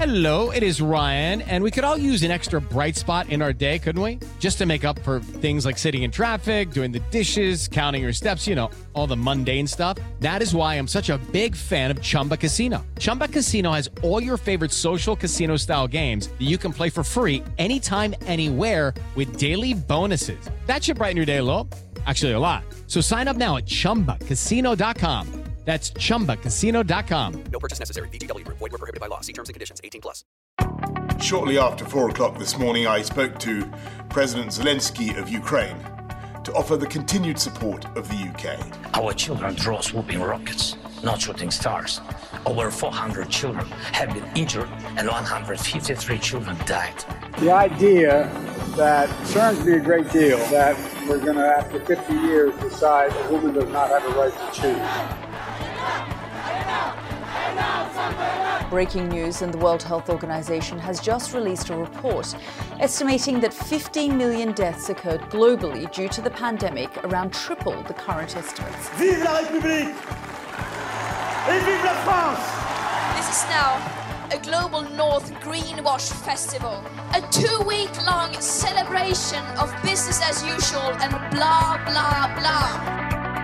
Hello, it is Ryan, and we could all use an extra bright spot in our day, couldn't we? Just to make up for things like sitting in traffic, doing the dishes, counting your steps, all the mundane stuff. That is why I'm such a big fan of Chumba Casino. Chumba Casino has all your favorite social casino-style games that you can play for free anytime, anywhere with daily bonuses. That should brighten your day a little. Actually, a lot. So sign up now at ChumbaCasino.com. That's ChumbaCasino.com. No purchase necessary. VGW Group. Void where prohibited by law. See terms and conditions. 18+. Shortly after 4 o'clock this morning, I spoke to President Zelensky of Ukraine to offer the continued support of the UK. Our children draw swooping rockets, not shooting stars. Over 400 children have been injured and 153 children died. The idea that concerns me a great deal that we're going to, after 50 years, decide a woman does not have a right to choose. Breaking news, and the World Health Organization has just released a report estimating that 15 million deaths occurred globally due to the pandemic, around triple the current estimates. Vive la République! Et vive la France! This is now a Global North Greenwash Festival, a 2-week-long celebration of business as usual and blah, blah, blah.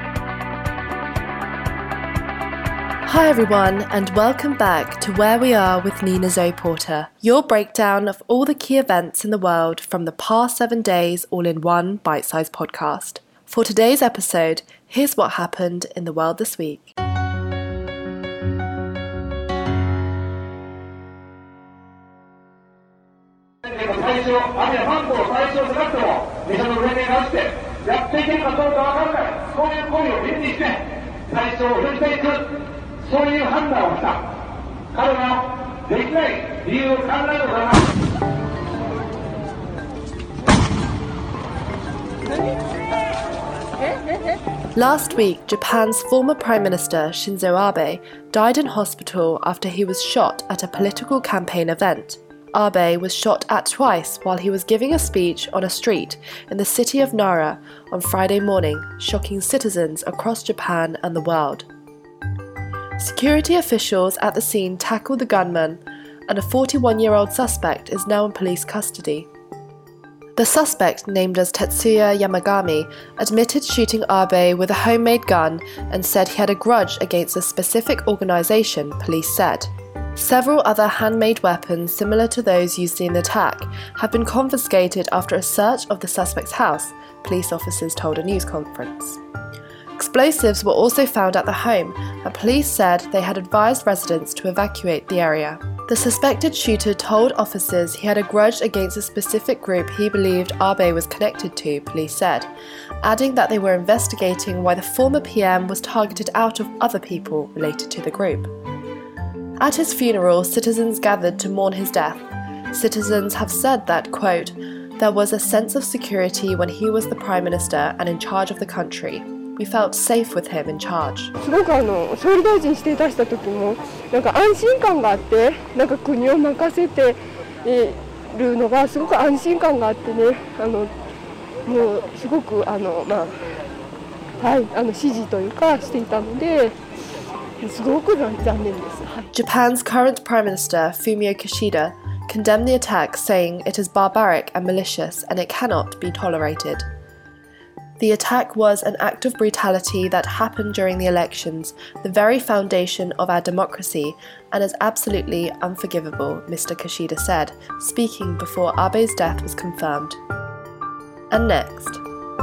Hi everyone, and welcome back to Where We Are with Nina Zoe Porter, your breakdown of all the key events in the world from the past 7 days, all in one bite-sized podcast. For today's episode, here's what happened in the world this week. Last week, Japan's former Prime Minister Shinzo Abe died in hospital after he was shot at a political campaign event. Abe was shot at twice while he was giving a speech on a street in the city of Nara on Friday morning, shocking citizens across Japan and the world. Security officials at the scene tackled the gunman, and a 41-year-old suspect is now in police custody. The suspect, named as Tetsuya Yamagami, admitted shooting Abe with a homemade gun and said he had a grudge against a specific organisation, police said. Several other handmade weapons similar to those used in the attack have been confiscated after a search of the suspect's house, police officers told a news conference. Explosives were also found at the home, and police said they had advised residents to evacuate the area. The suspected shooter told officers he had a grudge against a specific group he believed Abe was connected to, police said, adding that they were investigating why the former PM was targeted out of other people related to the group. At his funeral, citizens gathered to mourn his death. Citizens have said that, quote, there was a sense of security when he was the Prime Minister and in charge of the country. We felt safe with him in charge. すごく総理大臣していたした時も安心感があって国を任せているのがすごく安心感があってねもうすごく支持というかしていたのですごく残念です。 Japan's current Prime Minister Fumio Kishida condemned the attack, saying it is barbaric and malicious and it cannot be tolerated. The attack was an act of brutality that happened during the elections, the very foundation of our democracy, and is absolutely unforgivable, Mr. Kishida said, speaking before Abe's death was confirmed. And next.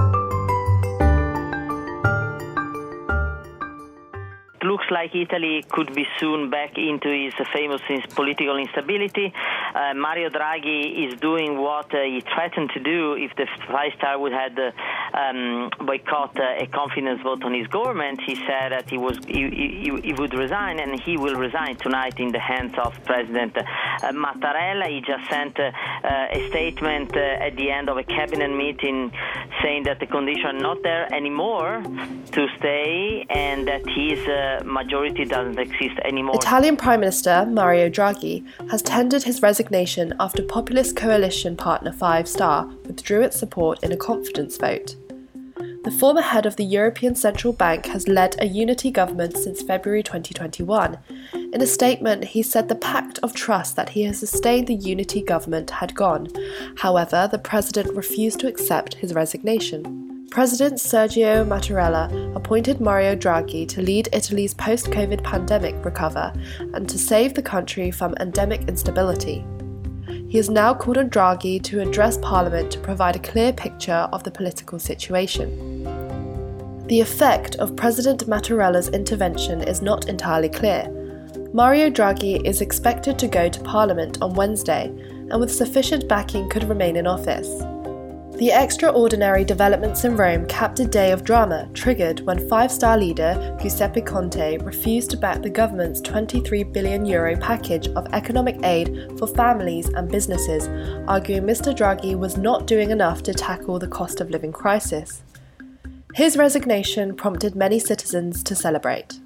It looks like Italy could be soon back into its famous political instability. Mario Draghi is doing what he threatened to do if the five-star would have boycott a confidence vote on his government. He said that he would resign, and he will resign tonight in the hands of President Mattarella. He just sent a statement at the end of a cabinet meeting saying that the conditions are not there anymore to stay and that his majority doesn't exist anymore. Italian Prime Minister Mario Draghi has tendered his resignation after populist coalition partner Five Star withdrew its support in a confidence vote. The former head of the European Central Bank has led a unity government since February 2021, In a statement, he said the pact of trust that he has sustained the unity government had gone. However, the president refused to accept his resignation. President Sergio Mattarella appointed Mario Draghi to lead Italy's post-COVID pandemic recover and to save the country from endemic instability. He has now called on Draghi to address Parliament to provide a clear picture of the political situation. The effect of President Mattarella's intervention is not entirely clear. Mario Draghi is expected to go to Parliament on Wednesday and with sufficient backing could remain in office. The extraordinary developments in Rome capped a day of drama triggered when five-star leader Giuseppe Conte refused to back the government's €23 billion package of economic aid for families and businesses, arguing Mr. Draghi was not doing enough to tackle the cost of living crisis. His resignation prompted many citizens to celebrate.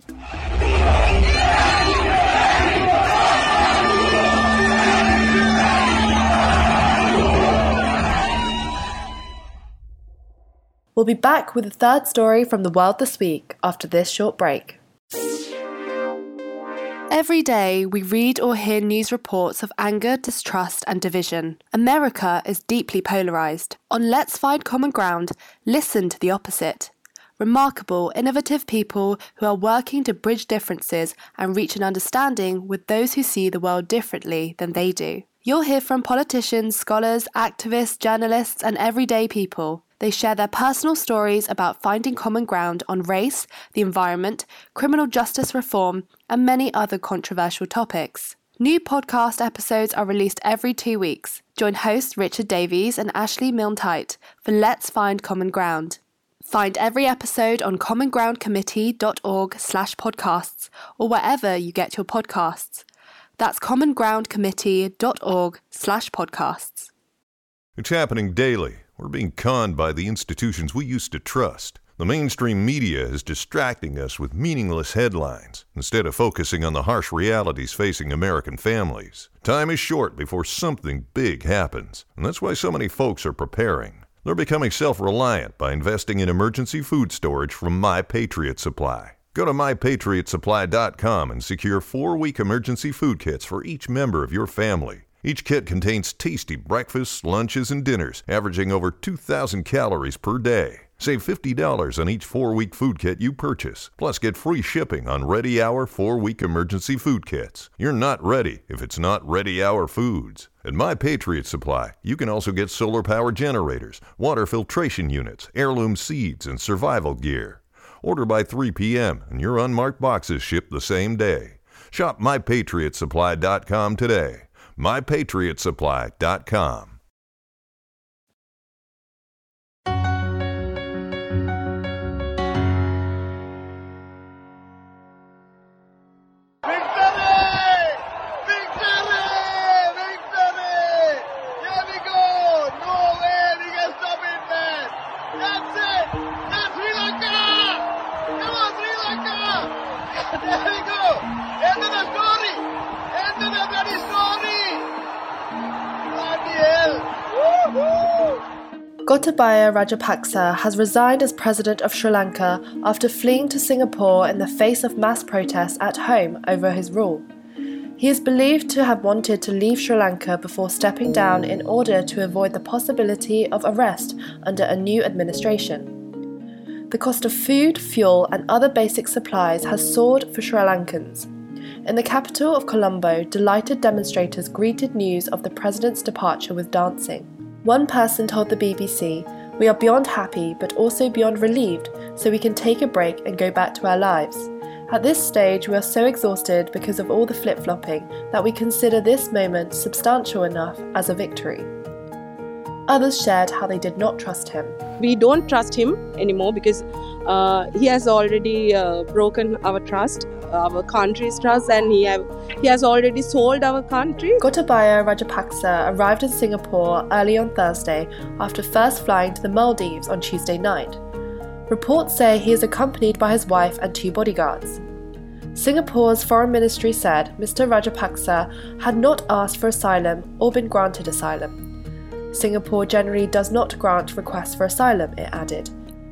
We'll be back with the third story from the world this week after this short break. Every day, we read or hear news reports of anger, distrust, and division. America is deeply polarised. On Let's Find Common Ground, listen to the opposite. Remarkable, innovative people who are working to bridge differences and reach an understanding with those who see the world differently than they do. You'll hear from politicians, scholars, activists, journalists, and everyday people. They share their personal stories about finding common ground on race, the environment, criminal justice reform, and many other controversial topics. New podcast episodes are released every 2 weeks. Join hosts Richard Davies and Ashley Milne-Tite for Let's Find Common Ground. Find every episode on commongroundcommittee.org/podcasts or wherever you get your podcasts. That's commongroundcommittee.org/podcasts. It's happening daily. We're being conned by the institutions we used to trust. The mainstream media is distracting us with meaningless headlines instead of focusing on the harsh realities facing American families. Time is short before something big happens, and that's why so many folks are preparing. They're becoming self-reliant by investing in emergency food storage from My Patriot Supply. Go to MyPatriotSupply.com and secure 4-week emergency food kits for each member of your family. Each kit contains tasty breakfasts, lunches, and dinners, averaging over 2,000 calories per day. Save $50 on each 4-week food kit you purchase. Plus, get free shipping on Ready Hour 4-week emergency food kits. You're not ready if it's not Ready Hour Foods. At My Patriot Supply, you can also get solar power generators, water filtration units, heirloom seeds, and survival gear. Order by 3 p.m. and your unmarked boxes ship the same day. Shop MyPatriotSupply.com today. MyPatriotSupply.com. Gotabaya Rajapaksa has resigned as president of Sri Lanka after fleeing to Singapore in the face of mass protests at home over his rule. He is believed to have wanted to leave Sri Lanka before stepping down in order to avoid the possibility of arrest under a new administration. The cost of food, fuel, and other basic supplies has soared for Sri Lankans. In the capital of Colombo, delighted demonstrators greeted news of the president's departure with dancing. One person told the BBC, "We are beyond happy, but also beyond relieved, so we can take a break and go back to our lives. At this stage, we are so exhausted because of all the flip-flopping that we consider this moment substantial enough as a victory." Others shared how they did not trust him. We don't trust him anymore because he has already broken our trust, our country's trust, and he has already sold our country. Gotabaya Rajapaksa arrived in Singapore early on Thursday after first flying to the Maldives on Tuesday night. Reports say he is accompanied by his wife and 2 bodyguards. Singapore's foreign ministry said Mr. Rajapaksa had not asked for asylum or been granted asylum. Singapore generally does not grant requests for asylum, it added.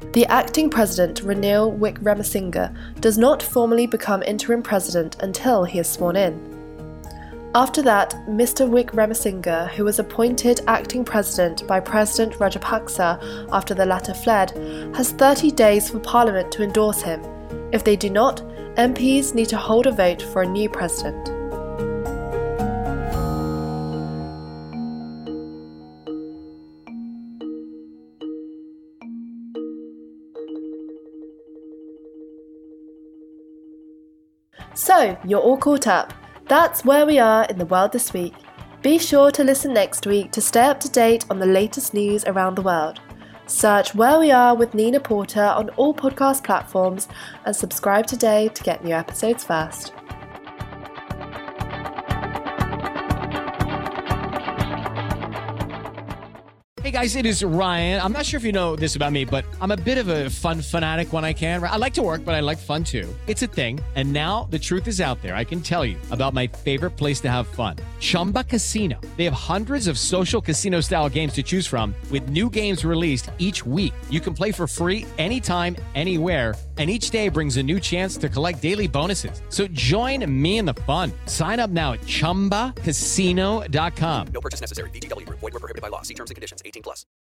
The acting president, Ranil Wickremesinghe, does not formally become interim president until he is sworn in. After that, Mr. Wickremesinghe, who was appointed acting president by President Rajapaksa after the latter fled, has 30 days for Parliament to endorse him. If they do not, MPs need to hold a vote for a new president. So, you're all caught up. That's where we are in the world this week. Be sure to listen next week to stay up to date on the latest news around the world. Search Where We Are with Nina Porter on all podcast platforms and subscribe today to get new episodes first. Hey guys, it is Ryan. I'm not sure if you know this about me, but I'm a bit of a fun fanatic when I can. I like to work, but I like fun too. It's a thing. And now the truth is out there. I can tell you about my favorite place to have fun. Chumba Casino. They have hundreds of social casino style games to choose from with new games released each week. You can play for free anytime, anywhere. And each day brings a new chance to collect daily bonuses. So join me in the fun. Sign up now at ChumbaCasino.com. No purchase necessary. VGW Group. Void where prohibited by law. See terms and conditions. 18+.